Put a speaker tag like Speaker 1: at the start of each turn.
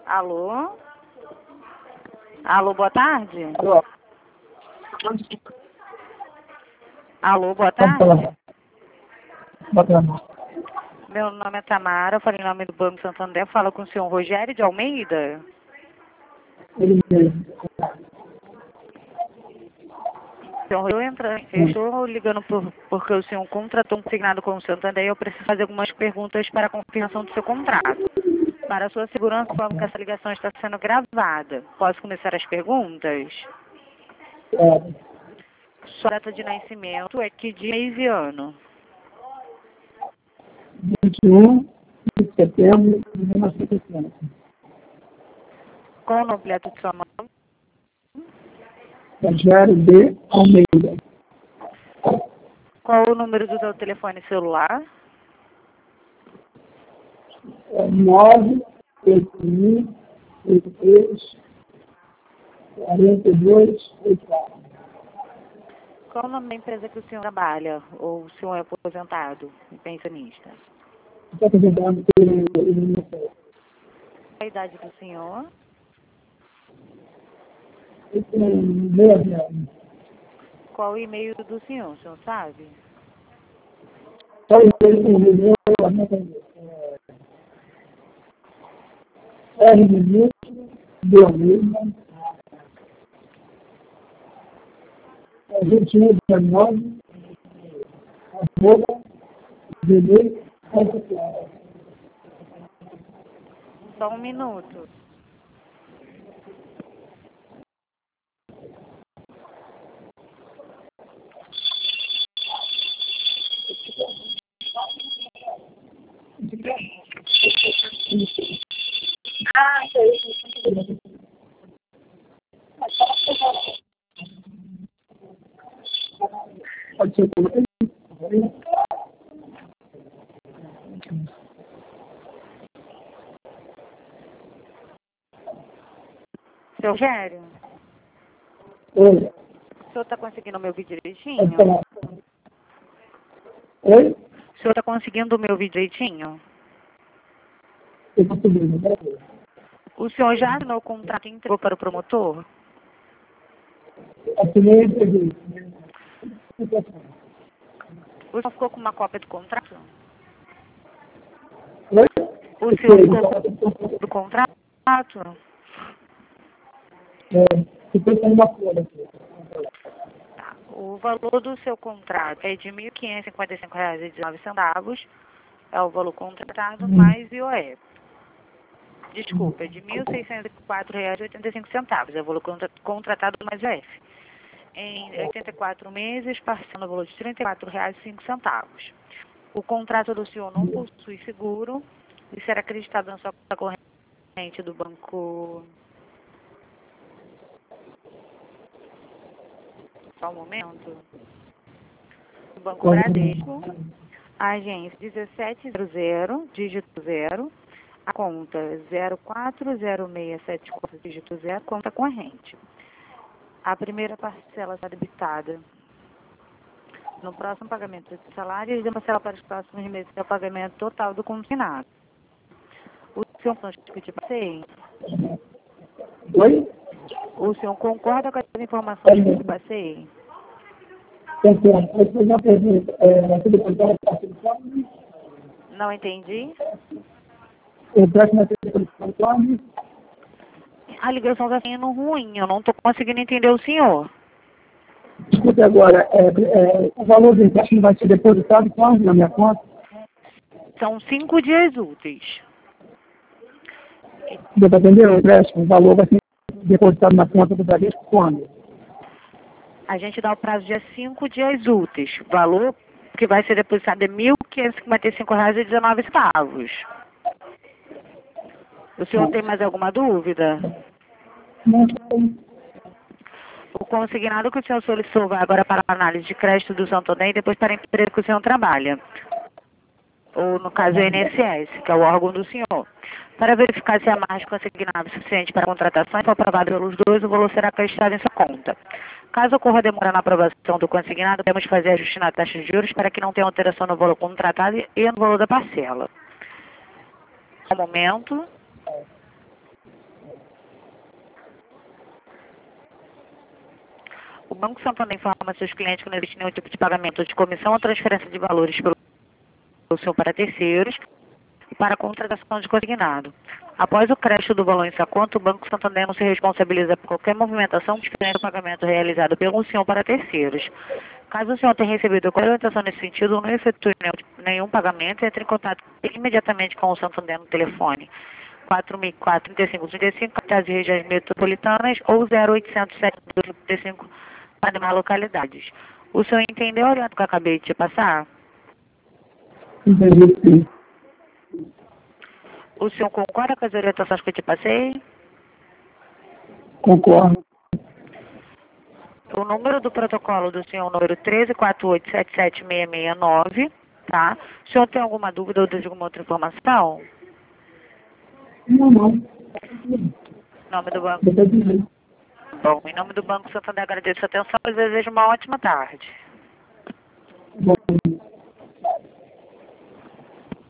Speaker 1: Alô? Alô, boa tarde?
Speaker 2: Alô?
Speaker 1: Alô, boa
Speaker 2: Pode
Speaker 1: tarde?
Speaker 2: falar. Boa tarde.
Speaker 1: Meu nome é Tamara, eu falei em nome do Banco Santander, falo com o senhor Rogério de Almeida.
Speaker 2: Ele mesmo.
Speaker 1: Senhor, eu estou ligando porque o senhor contratou um consignado com o Santander e eu preciso fazer algumas perguntas para a confirmação do seu contrato. Para a sua segurança, informo que essa ligação está sendo gravada. Posso começar as perguntas? Sua data de nascimento é que dia, mês e ano?
Speaker 2: 21 de setembro de 1960.
Speaker 1: Qual o nome completo de sua mãe?
Speaker 2: Rogério B. Almeida.
Speaker 1: Qual o número do seu telefone celular?
Speaker 2: 98183 4284.
Speaker 1: Qual o nome da empresa que o senhor trabalha? Ou o senhor é aposentado e pensionista?
Speaker 2: Estou apresentando ele no
Speaker 1: Qual a idade do senhor?
Speaker 2: Ele tem 12 anos.
Speaker 1: Qual o e-mail do senhor sabe?
Speaker 2: Só ele tem um R minúsculo, B Almeida, 2119, arroba, gmail.com.
Speaker 1: Só um minuto.
Speaker 2: Pode ser por aí.
Speaker 1: Seu Rogério,
Speaker 2: Oi,
Speaker 1: o senhor está conseguindo me ouvir
Speaker 2: pode
Speaker 1: direitinho?
Speaker 2: falar. Oi?
Speaker 1: O senhor está conseguindo me ouvir direitinho?
Speaker 2: Eu estou subindo.
Speaker 1: O senhor já assinou o contrato e entregou para o promotor?
Speaker 2: Assinei a entrevista.
Speaker 1: O senhor ficou com uma cópia do contrato?
Speaker 2: Oi?
Speaker 1: O senhor ficou com do contrato?
Speaker 2: Depois tem uma folha aqui.
Speaker 1: Tá. O valor do seu contrato é de R$ 1.555,19. É o valor contratado mais IOF. Desculpa, é de R$ 1.604,85. É o valor contratado mais IOF. Em 84 meses, parcela no valor de R$ 34,05. O contrato do senhor não possui seguro e será acreditado na sua conta corrente do banco. Só um momento. Do Banco Bradesco, a agência 1700, dígito 0, a conta 040674, dígito 0, conta corrente. A primeira parcela está debitada no próximo pagamento de salário e a parcela para os próximos meses é o pagamento total do consignado. O senhor discutir passeio?
Speaker 2: Oi?
Speaker 1: O senhor concorda com as informações que eu passei?
Speaker 2: Concordo. Pode fazer uma pergunta. Você depois vai passar pelo telefone?
Speaker 1: Não entendi.
Speaker 2: Eu peço uma pelo telefone.
Speaker 1: A ligação está sendo ruim, eu não estou conseguindo entender o senhor.
Speaker 2: Escute agora, o valor do empréstimo vai ser depositado quando na minha conta?
Speaker 1: São 5 dias úteis.
Speaker 2: Deu para entender o empréstimo? O valor vai ser depositado na conta do Bradesco quando?
Speaker 1: A gente dá o prazo de 5 dias úteis. O valor que vai ser depositado é R$ 1.555,19. O senhor tem mais alguma dúvida?
Speaker 2: Não sei.
Speaker 1: O consignado que o senhor solicitou vai agora para a análise de crédito do Santander e depois para a empresa que o senhor trabalha. Ou, no caso, o INSS, que é o órgão do senhor. Para verificar se a margem consignada é suficiente para a contratação e for aprovado pelos dois, o valor será acreditado em sua conta. Caso ocorra demora na aprovação do consignado, temos que fazer ajuste na taxa de juros para que não tenha alteração no valor contratado e no valor da parcela. No momento, O Banco Santander informa seus clientes que não existe nenhum tipo de pagamento de comissão ou transferência de valores pelo senhor para terceiros para contratação de consignado. Após o crédito do valor em sua conta, o Banco Santander não se responsabiliza por qualquer movimentação diferente do pagamento realizado pelo senhor para terceiros. Caso o senhor tenha recebido qualquer orientação nesse sentido, ou não efetue nenhum pagamento, entre em contato imediatamente com o Santander no telefone 4004-3535, capitais e regiões metropolitanas, ou 0800 735 para demais localidades. O senhor entendeu a orientação que eu acabei de te passar?
Speaker 2: Entendi, sim.
Speaker 1: O senhor concorda com as orientações que eu te passei?
Speaker 2: Concordo.
Speaker 1: O número do protocolo do senhor é o número 1348776669, tá? O senhor tem alguma dúvida ou de alguma outra informação?
Speaker 2: Não.
Speaker 1: Em nome do Banco.
Speaker 2: Depois de ver.
Speaker 1: Bom, em nome do Banco Santander, agradeço a atenção e desejo uma ótima tarde.